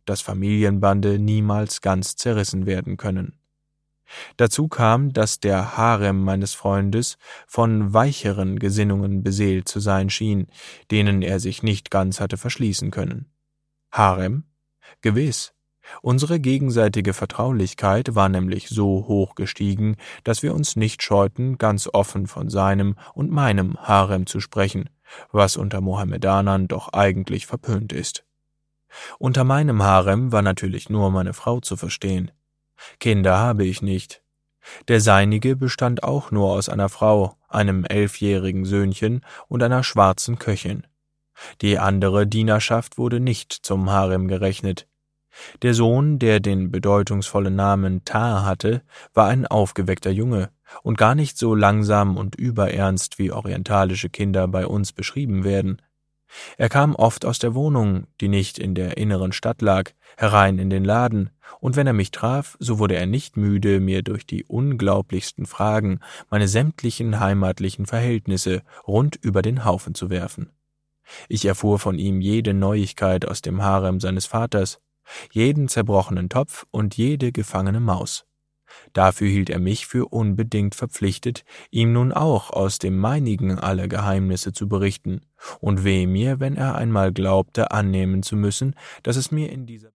dass Familienbande niemals ganz zerrissen werden können. Dazu kam, dass der Harem meines Freundes von weicheren Gesinnungen beseelt zu sein schien, denen er sich nicht ganz hatte verschließen können. Harem? Gewiss. Unsere gegenseitige Vertraulichkeit war nämlich so hoch gestiegen, dass wir uns nicht scheuten, ganz offen von seinem und meinem Harem zu sprechen, was unter Mohammedanern doch eigentlich verpönt ist. Unter meinem Harem war natürlich nur meine Frau zu verstehen. Kinder habe ich nicht. Der seinige bestand auch nur aus einer Frau, einem 11-jährigen Söhnchen und einer schwarzen Köchin. Die andere Dienerschaft wurde nicht zum Harem gerechnet. Der Sohn, der den bedeutungsvollen Namen Tar hatte, war ein aufgeweckter Junge und gar nicht so langsam und überernst, wie orientalische Kinder bei uns beschrieben werden. Er kam oft aus der Wohnung, die nicht in der inneren Stadt lag, herein in den Laden, und wenn er mich traf, so wurde er nicht müde, mir durch die unglaublichsten Fragen meine sämtlichen heimatlichen Verhältnisse rund über den Haufen zu werfen. Ich erfuhr von ihm jede Neuigkeit aus dem Harem seines Vaters, jeden zerbrochenen Topf und jede gefangene Maus. Dafür hielt er mich für unbedingt verpflichtet, ihm nun auch aus dem meinigen alle Geheimnisse zu berichten, und weh mir, wenn er einmal glaubte, annehmen zu müssen, dass es mir in dieser